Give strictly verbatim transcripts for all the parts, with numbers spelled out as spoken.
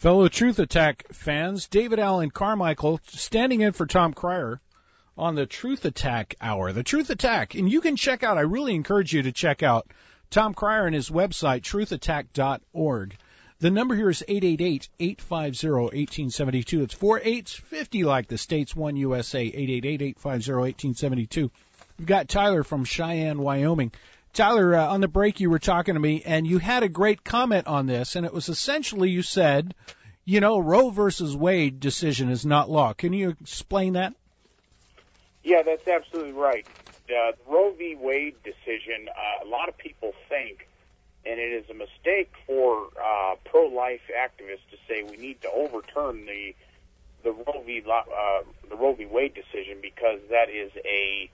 Fellow Truth Attack fans, David Allen Carmichael standing in for Tom Cryer on the Truth Attack Hour. The Truth Attack, and you can check out, I really encourage you to check out Tom Cryer and his website, truth attack dot org. The number here is eight eight eight, eight five zero, one eight seven two. It's four eights, fifty like the States, one U S A, eight eight eight, eight five zero, one eight seven two. We've got Tyler from Cheyenne, Wyoming. Tyler, uh, on the break you were talking to me, and you had a great comment on this, and it was essentially you said, you know, Roe versus Wade decision is not law. Can you explain that? Yeah, that's absolutely right. Uh, the Roe v. Wade decision, uh, a lot of people think, and it is a mistake for uh, pro-life activists to say we need to overturn the the Roe v. Uh, the Roe v. Wade decision because that is a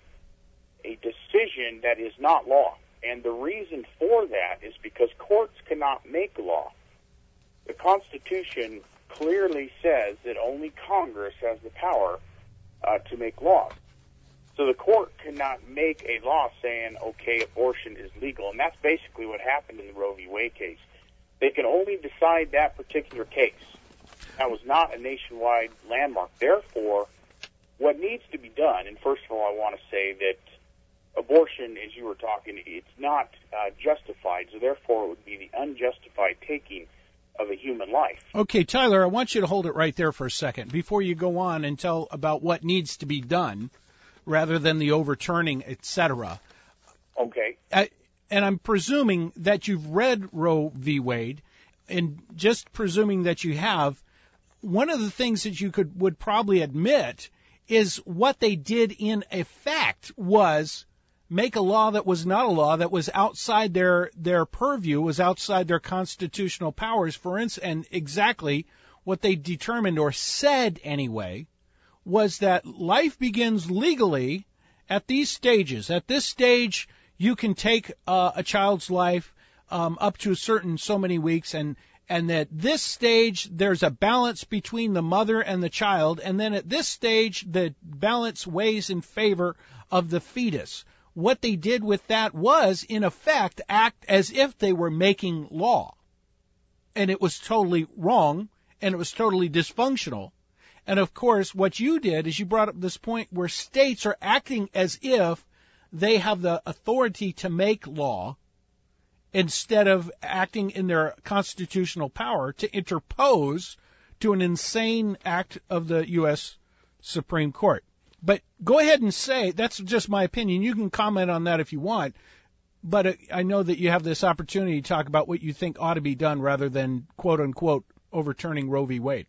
a decision that is not law. And the reason for that is because courts cannot make law. The Constitution clearly says that only Congress has the power uh, to make laws. So the court cannot make a law saying, okay, abortion is legal. And that's basically what happened in the Roe v. Wade case. They can only decide that particular case. That was not a nationwide landmark. Therefore, what needs to be done, and first of all, I want to say that abortion, as you were talking, it's not uh, justified, so therefore it would be the unjustified taking of a human life. Okay, Tyler, I want you to hold it right there for a second before you go on and tell about what needs to be done rather than the overturning, et cetera. Okay. I, and I'm presuming that you've read Roe v. Wade, and just presuming that you have, one of the things that you could would probably admit is what they did in effect was make a law that was not a law, that was outside their their purview, was outside their constitutional powers. For instance, and exactly what they determined or said anyway was that life begins legally at these stages. At this stage, you can take uh, a child's life um, up to a certain so many weeks, and and that this stage there's a balance between the mother and the child, and then at this stage the balance weighs in favor of the fetus. What they did with that was, in effect, act as if they were making law. And it was totally wrong, and it was totally dysfunctional. And, of course, what you did is you brought up this point where states are acting as if they have the authority to make law instead of acting in their constitutional power to interpose to an insane act of the U S Supreme Court. But go ahead and say, that's just my opinion. You can comment on that if you want. But I know that you have this opportunity to talk about what you think ought to be done rather than, quote, unquote, overturning Roe v. Wade.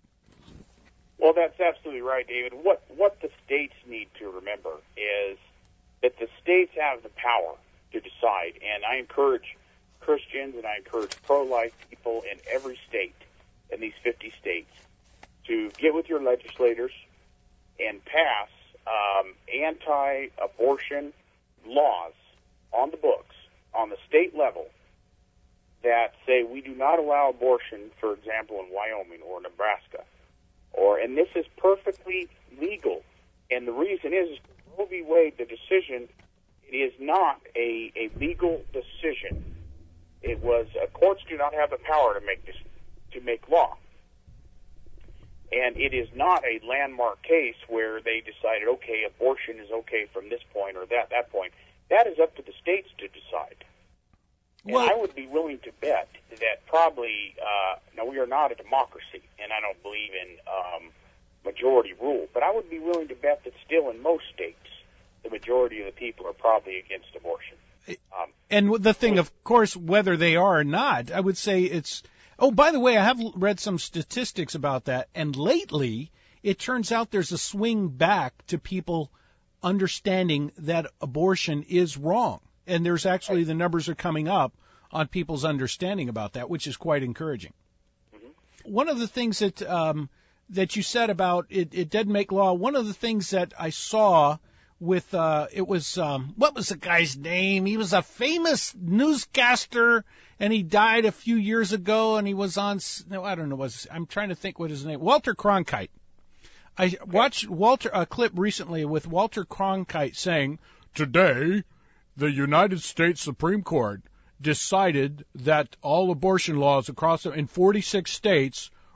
Well, that's absolutely right, David. What, what the states need to remember is that the states have the power to decide. And I encourage Christians and I encourage pro-life people in every state, in these fifty states, to get with your legislators and pass Um, anti-abortion laws on the books, on the state level, that say we do not allow abortion, for example, in Wyoming or Nebraska. Or, and this is perfectly legal. And the reason is, is Roe v. Wade, the decision, it is not a, a legal decision. It was, uh, courts do not have the power to make this, to make law. And it is not a landmark case where they decided, okay, abortion is okay from this point or that that point. That is up to the states to decide. And well, I would be willing to bet that probably, uh, now we are not a democracy, and I don't believe in um, majority rule, but I would be willing to bet that still in most states, the majority of the people are probably against abortion. Um, and the thing, of course, whether they are or not, I would say it's... Oh, by the way, I have read some statistics about that, and lately it turns out there's a swing back to people understanding that abortion is wrong. And there's actually, the numbers are coming up on people's understanding about that, which is quite encouraging. Mm-hmm. One of the things that um, that you said about it, it didn't make law, one of the things that I saw with, uh, it was, um, what was the guy's name? He was a famous newscaster, and he died a few years ago, and he was on, no, I don't know, was I'm trying to think what his name, Walter Cronkite. I watched Walter a clip recently with Walter Cronkite saying, today, the United States Supreme Court decided that all abortion laws across in forty-six states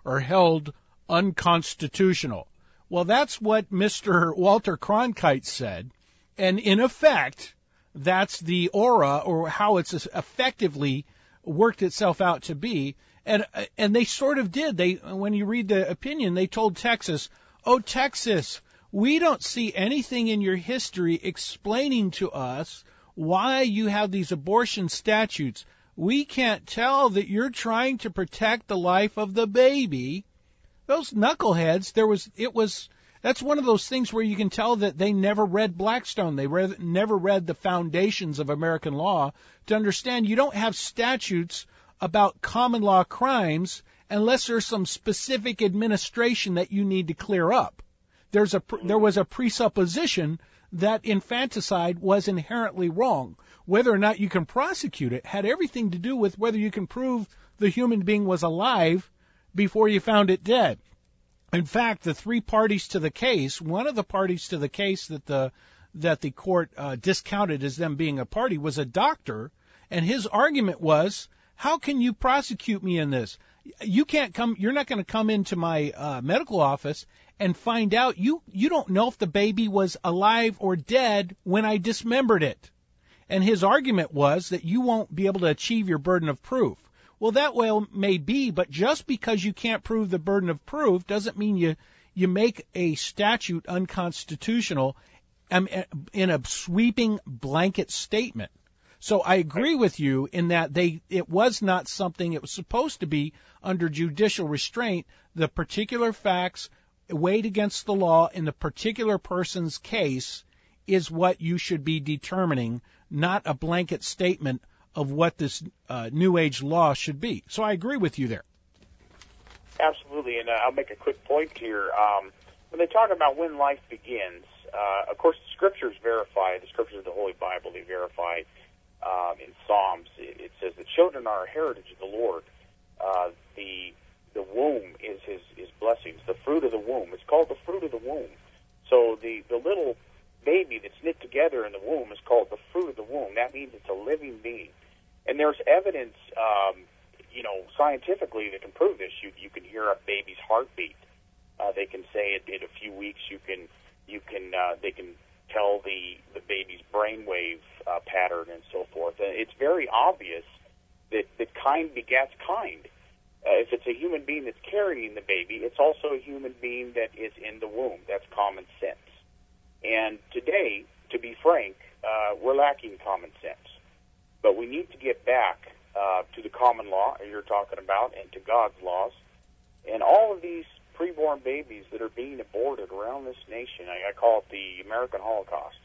are held unconstitutional. Well, that's what Mister Walter Cronkite said, and in effect, that's the aura or how it's effectively worked itself out to be. And and they sort of did. They when you read the opinion, they told Texas, "Oh, Texas, we don't see anything in your history explaining to us why you have these abortion statutes. We can't tell that you're trying to protect the life of the baby." Those knuckleheads, there was, it was, that's one of those things where you can tell that they never read Blackstone. They read, never read the foundations of American law to understand you don't have statutes about common law crimes unless there's some specific administration that you need to clear up. There's a, there was a presupposition that infanticide was inherently wrong. Whether or not you can prosecute it had everything to do with whether you can prove the human being was alive before you found it dead. In fact, the three parties to the case, one of the parties to the case that the that the court uh, discounted as them being a party was a doctor, and his argument was, how can you prosecute me in this? You can't come, you're not going to come into my uh, medical office and find out, you, you don't know if the baby was alive or dead when I dismembered it. And his argument was that you won't be able to achieve your burden of proof. Well, that well may be, but just because you can't prove the burden of proof doesn't mean you, you make a statute unconstitutional um, in a sweeping blanket statement. So I agree with you in that they it was not something, it was supposed to be under judicial restraint. The particular facts weighed against the law in the particular person's case is what you should be determining, not a blanket statement of what this uh, New Age law should be. So I agree with you there. Absolutely, and uh, I'll make a quick point here. Um, when they talk about when life begins, uh, of course, the Scriptures verify, the Scriptures of the Holy Bible, they verify um, in Psalms, it, it says, the children are a heritage of the Lord. Uh, the the womb is his, his blessings, the fruit of the womb. It's called the fruit of the womb. So the, the little baby that's knit together in the womb is called the fruit of the womb. That means it's a living being. And there's evidence, um, you know, scientifically that can prove this. You you can hear a baby's heartbeat. Uh, they can say it in a few weeks. You can you can uh, they can tell the the baby's brainwave uh, pattern and so forth. And it's very obvious that that kind begets kind. Uh, if it's a human being that's carrying the baby, it's also a human being that is in the womb. That's common sense. And today, to be frank, uh, we're lacking common sense. But we need to get back uh, to the common law you're talking about and to God's laws. And all of these preborn babies that are being aborted around this nation, I, I call it the American Holocaust.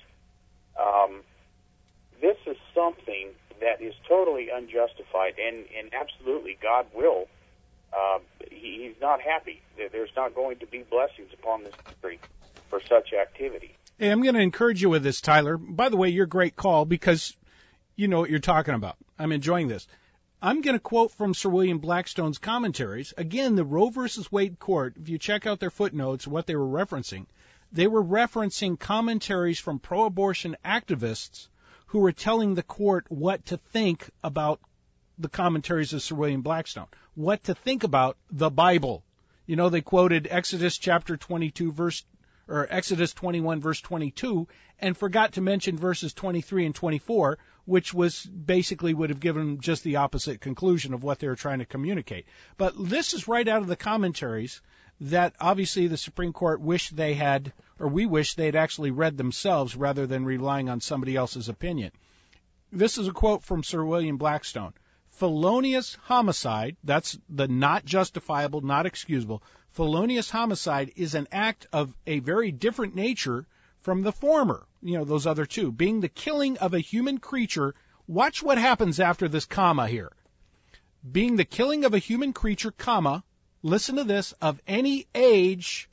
Um, this is something that is totally unjustified, and, and absolutely God will. Uh, he, he's not happy. There's not going to be blessings upon this country for such activity. Hey, I'm going to encourage you with this, Tyler. By the way, your great call because you know what you're talking about. I'm enjoying this. I'm going to quote from Sir William Blackstone's commentaries. Again, the Roe versus Wade court, if you check out their footnotes, what they were referencing, they were referencing commentaries from pro-abortion activists who were telling the court what to think about the commentaries of Sir William Blackstone, what to think about the Bible. You know, they quoted Exodus chapter twenty-two, verse or Exodus twenty-one, verse twenty-two, and forgot to mention verses twenty-three and twenty-four, which was basically would have given just the opposite conclusion of what they were trying to communicate. But this is right out of the commentaries that obviously the Supreme Court wished they had, or we wish they had actually read themselves rather than relying on somebody else's opinion. This is a quote from Sir William Blackstone. Felonious homicide, that's the not justifiable, not excusable, felonious homicide is an act of a very different nature from the former, you know, those other two, being the killing of a human creature. Watch what happens after this comma here. Being the killing of a human creature, comma, listen to this, of any age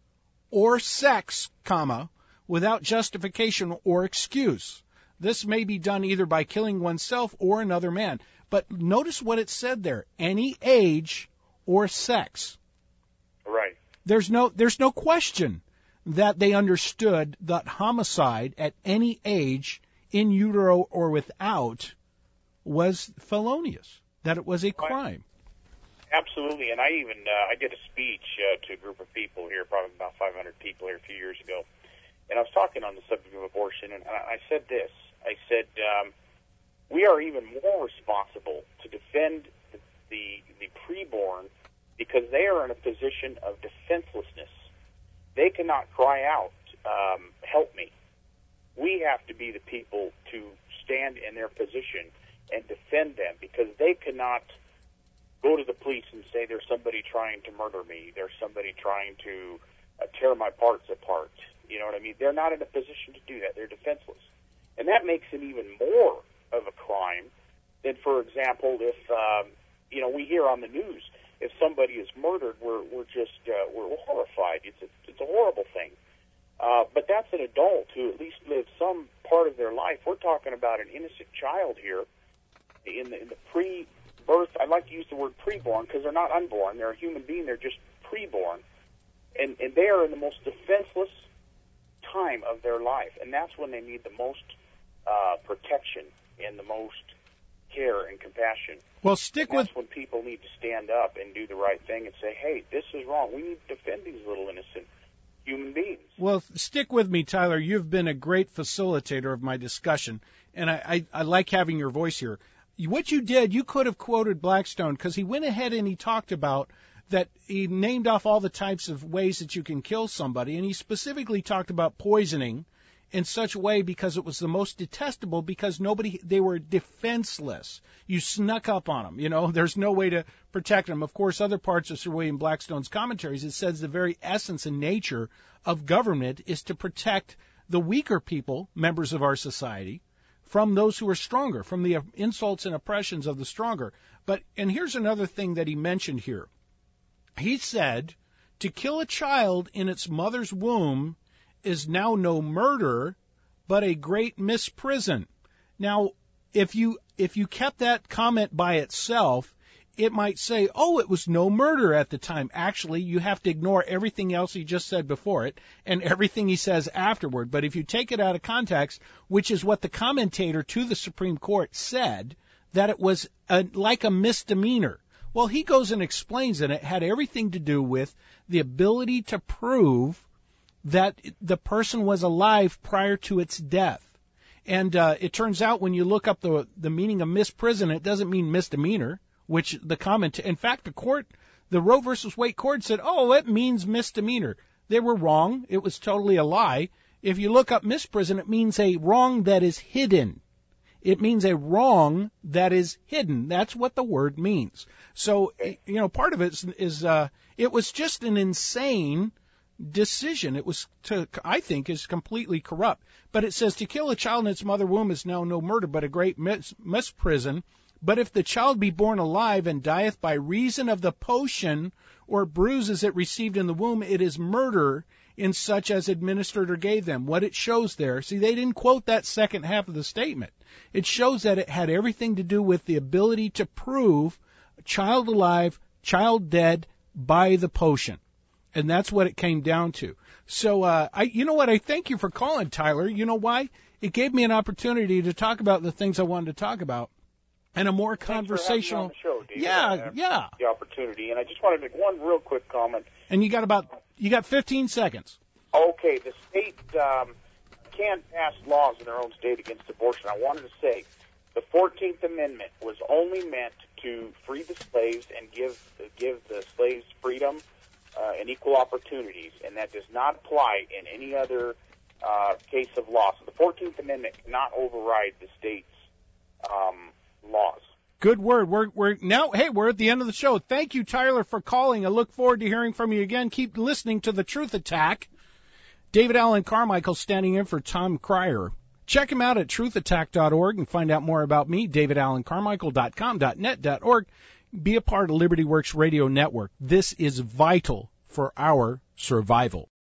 or sex, comma, without justification or excuse. This may be done either by killing oneself or another man. But notice what it said there, any age or sex. Right. There's no there's no question that they understood that homicide at any age, in utero or without, was felonious, that it was a crime. Absolutely, and I even uh, I did a speech uh, to a group of people here, probably about five hundred people here a few years ago, and I was talking on the subject of abortion, and I said this. I said um, we are even more responsible to defend the, the the preborn because they are in a position of defenselessness. They cannot cry out, um, "Help me." We have to be the people to stand in their position and defend them because they cannot go to the police and say there's somebody trying to murder me, there's somebody trying to uh, tear my parts apart. You know what I mean? They're not in a position to do that. They're defenseless. And that makes it even more of a crime than, for example, if, um, you know, we hear on the news, if somebody is murdered, we're, we're just, uh, we're horrified. It's a, it's a horrible thing. Uh, but that's an adult who at least lived some part of their life. We're talking about an innocent child here in the, in the pre birth, I like to use the word preborn because they're not unborn. They're a human being. They're just preborn. And, and they are in the most defenseless time of their life. And that's when they need the most uh, protection and the most care and compassion. Well, stick and with... That's when people need to stand up and do the right thing and say, hey, this is wrong. We need to defend these little innocent human beings. Well, stick with me, Tyler. You've been a great facilitator of my discussion, and I, I, I like having your voice here. What you did, you could have quoted Blackstone because he went ahead and he talked about that he named off all the types of ways that you can kill somebody, and he specifically talked about poisoning in such a way because it was the most detestable because nobody, they were defenseless. You snuck up on them, you know, there's no way to protect them. Of course, other parts of Sir William Blackstone's commentaries, it says the very essence and nature of government is to protect the weaker people, members of our society, from those who are stronger, from the insults and oppressions of the stronger. But, and here's another thing that he mentioned here. He said, to kill a child in its mother's womb is now no murder, but a great misprison. Now, if you, if you kept that comment by itself, it might say, oh, it was no murder at the time. Actually, you have to ignore everything else he just said before it and everything he says afterward. But if you take it out of context, which is what the commentator to the Supreme Court said, that it was a, like a misdemeanor. Well, he goes and explains that it had everything to do with the ability to prove that the person was alive prior to its death. And uh, it turns out when you look up the the meaning of misprison, it doesn't mean misdemeanor, which the comment, in fact, the court, the Roe versus Wade court said, oh, it means misdemeanor. They were wrong. It was totally a lie. If you look up misprison, it means a wrong that is hidden. It means a wrong that is hidden. That's what the word means. So, you know, part of it is, is uh, it was just an insane decision. It was, to, I think, is completely corrupt. But it says to kill a child in its mother womb is now no murder, but a great mis- misprison. But if the child be born alive and dieth by reason of the potion or bruises it received in the womb, it is murder in such as administered or gave them. What it shows there, see, they didn't quote that second half of the statement. It shows that it had everything to do with the ability to prove child alive, child dead by the potion. And that's what it came down to. So, uh, I, you know what? I thank you for calling, Tyler. You know why? It gave me an opportunity to talk about the things I wanted to talk about. And a more conversational. Thanks for having me on the show, David. Yeah, uh, yeah. The opportunity, and I just wanted to make one real quick comment. And you got about you got fifteen seconds. Okay, the state um, can't pass laws in their own state against abortion. I wanted to say the fourteenth Amendment was only meant to free the slaves and give give the slaves freedom uh, and equal opportunities, and that does not apply in any other uh, case of law. So the fourteenth Amendment cannot override the state's um, laws. Good word. We're we're now. Hey, we're at the end of the show. Thank you, Tyler, for calling. I look forward to hearing from you again. Keep listening to the Truth Attack. David Allen Carmichael standing in for Tom Cryer. Check him out at truth attack dot org and find out more about me. david allen carmichael dot com dot net dot org. Be a part of Liberty Works Radio Network. This is vital for our survival.